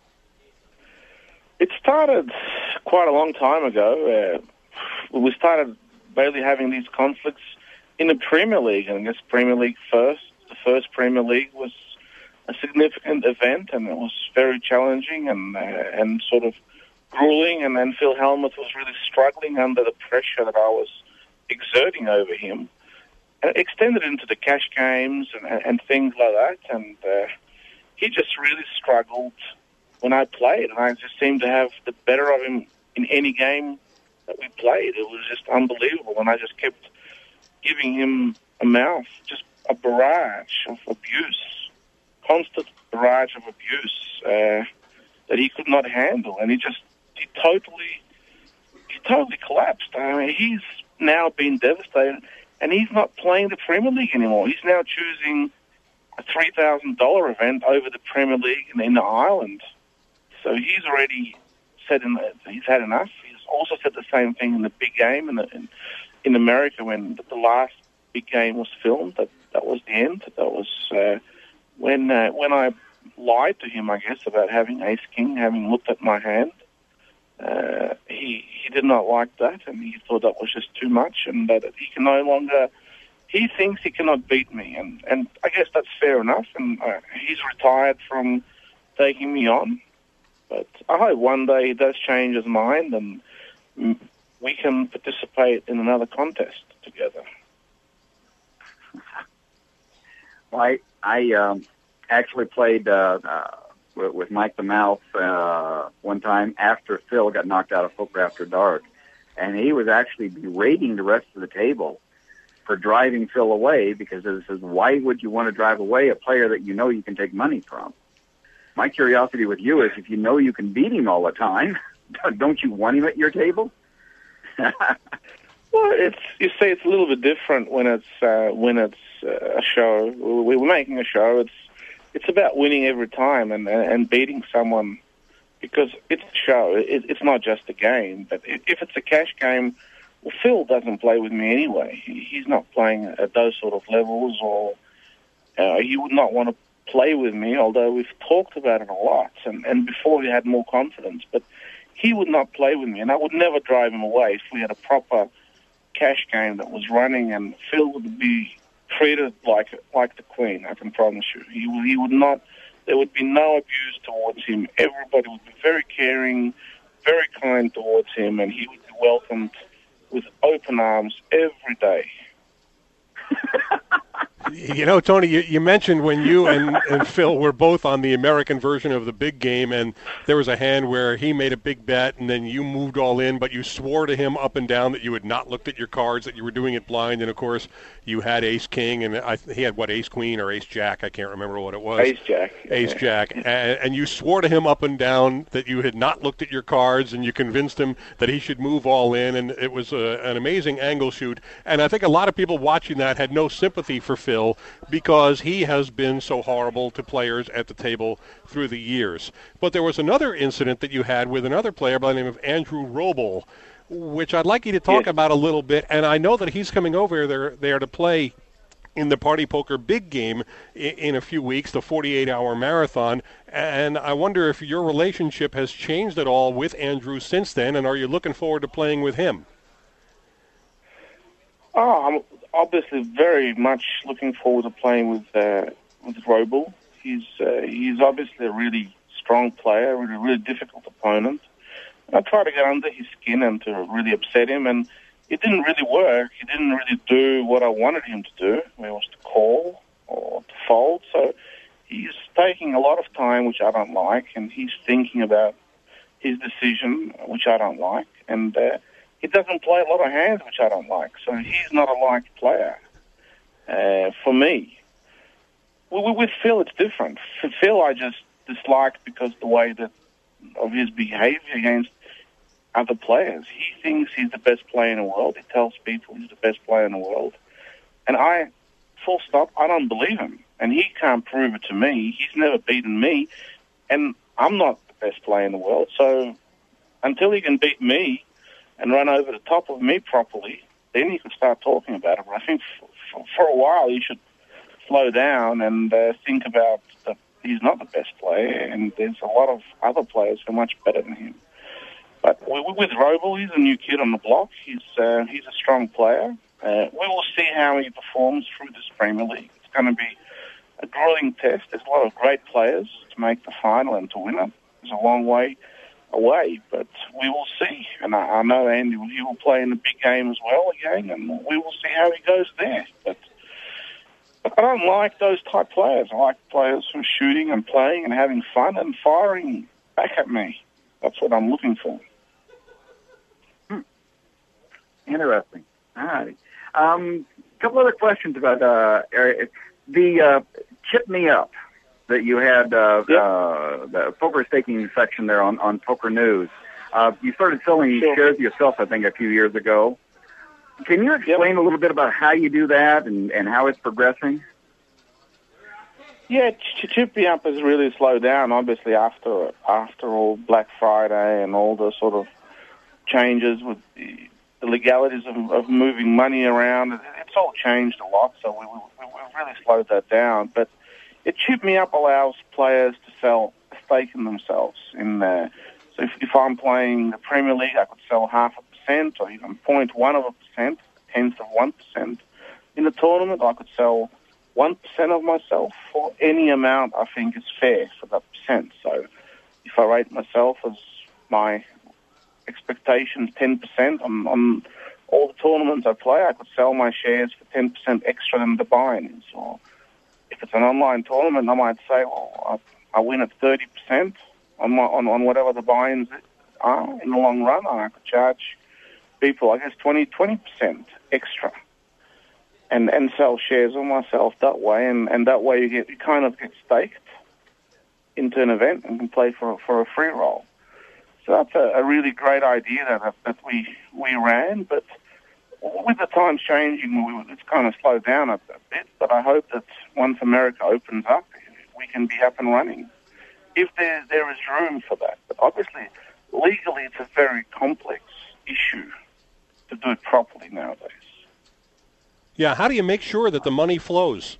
It started quite a long time ago. Uh, we started barely having these conflicts in the Premier League, and I guess Premier League first. The first Premier League was a significant event, and it was very challenging and uh, and sort of grueling. And then Phil Hellmuth was really struggling under the pressure that I was exerting over him. And it extended into the cash games and, and things like that. And uh, he just really struggled when I played, and I just seemed to have the better of him in any game that we played. It was just unbelievable, and I just kept giving him a mouth, just a barrage of abuse. Constant barrage of abuse uh, that he could not handle, and he just he totally he totally collapsed. I mean, he's now been devastated, and he's not playing the Premier League anymore. He's now choosing a three thousand dollar event over the Premier League in, in Ireland. So he's already said in the, he's had enough. He's also said the same thing in the big game in the, in, in America when the, the last big game was filmed. That that was the end. That was. Uh, When uh, when I lied to him, I guess, about having Ace King, having looked at my hand, uh, he he did not like that, and he thought that was just too much, and that he can no longer. He thinks he cannot beat me, and, and I guess that's fair enough. And uh, he's retired from taking me on, but I hope one day he does change his mind, and we can participate in another contest together. I I um, actually played uh, uh, with, with Mike the Mouth uh, one time after Phil got knocked out of Poker After Dark, and he was actually berating the rest of the table for driving Phil away because it says, why would you want to drive away a player that you know you can take money from? My curiosity with you is if you know you can beat him all the time, don't you want him at your table? Well, it's you say it's a little bit different when it's uh, when it's uh, a show. We're making a show. It's it's about winning every time and and beating someone because it's a show. It, it's not just a game. But if it's a cash game, well, Phil doesn't play with me anyway. He, he's not playing at those sort of levels, or uh, he would not want to play with me. Although we've talked about it a lot, and and before we had more confidence, but he would not play with me, and I would never drive him away if we had a proper cash game that was running, and Phil would be treated like like the Queen. I can promise you, he would, he would not. There would be no abuse towards him. Everybody would be very caring, very kind towards him, and he would be welcomed with open arms every day. You know, Tony, you, you mentioned when you and, and Phil were both on the American version of the big game, and there was a hand where he made a big bet, and then you moved all in, but you swore to him up and down that you had not looked at your cards, that you were doing it blind, and of course you had ace king, and I, he had what, ace queen or ace jack? I can't remember what it was. Ace jack. Ace yeah. jack, and, and you swore to him up and down that you had not looked at your cards, and you convinced him that he should move all in, and it was a, an amazing angle shoot, and I think a lot of people watching that had no sympathy for Phil because he has been so horrible to players at the table through the years. But there was another incident that you had with another player by the name of Andrew Roble, which I'd like you to talk yes. about a little bit. And I know that he's coming over there, there to play in the Party Poker big game in, in a few weeks, the forty-eight hour marathon. And I wonder if your relationship has changed at all with Andrew since then, and are you looking forward to playing with him? Oh, I'm obviously very much looking forward to playing with uh, with Roble. He's uh, he's obviously a really strong player, a really, really difficult opponent. I tried to get under his skin and to really upset him, and it didn't really work. He didn't really do what I wanted him to do, where it was to call or to fold. So he's taking a lot of time, which I don't like, and he's thinking about his decision, which I don't like, and uh, he doesn't play a lot of hands, which I don't like. So he's not a liked player uh, for me. With, with Phil, it's different. For Phil, I just dislike because the way that of his behavior against other players. He thinks he's the best player in the world. He tells people he's the best player in the world. And I, full stop, I don't believe him. And he can't prove it to me. He's never beaten me. And I'm not the best player in the world. So until he can beat me and run over the top of me properly, then he can start talking about it. But I think for, for, for a while he should slow down and uh, think about that he's not the best player, and there's a lot of other players who are much better than him. But with Roble, he's a new kid on the block. He's uh, he's a strong player. Uh, we will see how he performs through this Premier League. It's going to be a grueling test. There's a lot of great players to make the final and to win it. It's a long way away, but we will see. And I, I know Andy, he will play in the big game as well again, and we will see how he goes there. But, but I don't like those type players. I like players who are shooting and playing and having fun and firing back at me. That's what I'm looking for. Hmm. Interesting. All right. A um, couple other questions about uh, the uh, Chip Me Up that you had, uh, yep. uh, the poker staking section there on, on Poker News. Uh, you started selling sure. shares yourself, I think, a few years ago. Can you explain yep. a little bit about how you do that and, and how it's progressing? Yeah, Chip Me Up has really slowed down, obviously, after after all Black Friday and all the sort of changes with the, the legalities of, of moving money around. It's all changed a lot, so we, we, we've really slowed that down. But it Chip Me Up allows players to sell a stake in themselves. In uh, so if, if I'm playing the Premier League, I could sell half a percent or even zero point one of a percent, tenth of one percent. In the tournament, I could sell one percent of myself for any amount I think is fair for that percent. So if I rate myself as my expectations ten percent on, on all the tournaments I play, I could sell my shares for ten percent extra than the buy-in is. Or if it's an online tournament, I might say, well, I, I win at thirty percent on, my, on, on whatever the buy-ins are in the long run, and I could charge people, I guess, twenty percent extra. And, and sell shares on myself that way, and, and that way you get you kind of get staked into an event and can play for for a free roll. So that's a, a really great idea that that we we ran, but with the times changing, we, it's kind of slowed down a, a bit. But I hope that once America opens up, we can be up and running if there there is room for that. But obviously, legally, it's a very complex issue to do it properly nowadays. Yeah, how do you make sure that the money flows?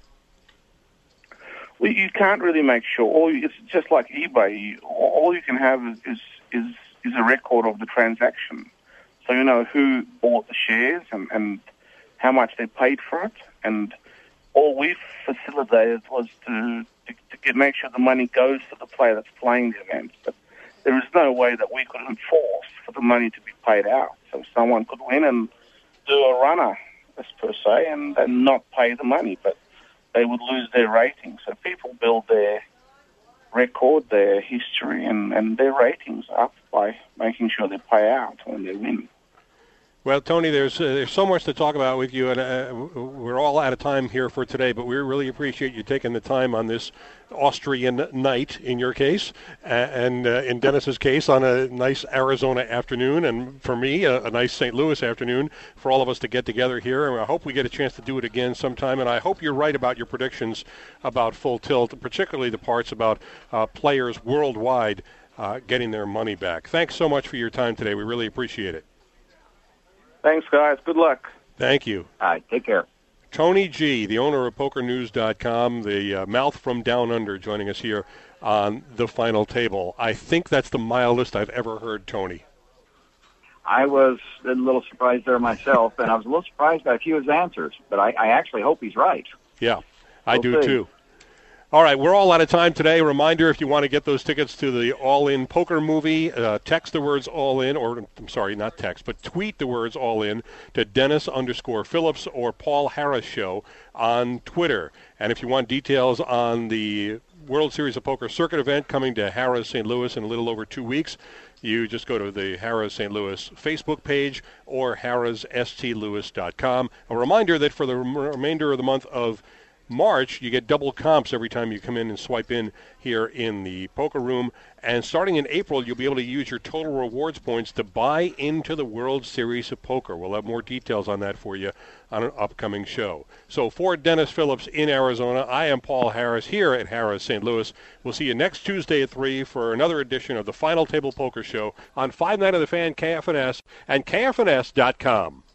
Well, you can't really make sure. All you, it's just like eBay. All you can have is, is is is a record of the transaction, so you know who bought the shares and, and how much they paid for it. And all we facilitated was to to, to get, make sure the money goes to the player that's playing the event. But there is no way that we could enforce for the money to be paid out. So someone could win and do a runner, as per se, and, and not pay the money. But they would lose their ratings. So people build their record, their history, and, and their ratings up by making sure they pay out when they win. Well, Tony, there's uh, there's so much to talk about with you, and uh, we're all out of time here for today, but we really appreciate you taking the time on this Austrian night, in your case, and uh, in Dennis's case, on a nice Arizona afternoon, and for me, a, a nice Saint Louis afternoon, for all of us to get together here, and I hope we get a chance to do it again sometime, and I hope you're right about your predictions about Full Tilt, particularly the parts about uh, players worldwide uh, getting their money back. Thanks so much for your time today. We really appreciate it. Thanks, guys. Good luck. Thank you. All right, take care. Tony G., the owner of Poker News dot com, the uh, mouth from down under, joining us here on The Final Table. I think that's the mildest I've ever heard Tony. I was a little surprised there myself, and I was a little surprised by a few of his answers, but I, I actually hope he's right. Yeah, I We'll do see. too. All right, we're all out of time today. Reminder, if you want to get those tickets to the All-In Poker movie, uh, text the words All-In, or I'm sorry, not text, but tweet the words All-In to Dennis underscore Phillips or Paul Harris Show on Twitter. And if you want details on the World Series of Poker circuit event coming to Harrah's Saint Louis in a little over two weeks, you just go to the Harrah's Saint Louis Facebook page or harrahs s t louis dot com. A reminder that for the rem- remainder of the month of March, you get double comps every time you come in and swipe in here in the poker room. And starting in April, you'll be able to use your total rewards points to buy into the World Series of Poker. We'll have more details on that for you on an upcoming show. So for Dennis Phillips in Arizona, I am Paul Harris here at Harrah's Saint Louis. We'll see you next Tuesday at three for another edition of the Final Table Poker Show on Five Night of the Fan, K F N S, and K F N S dot com.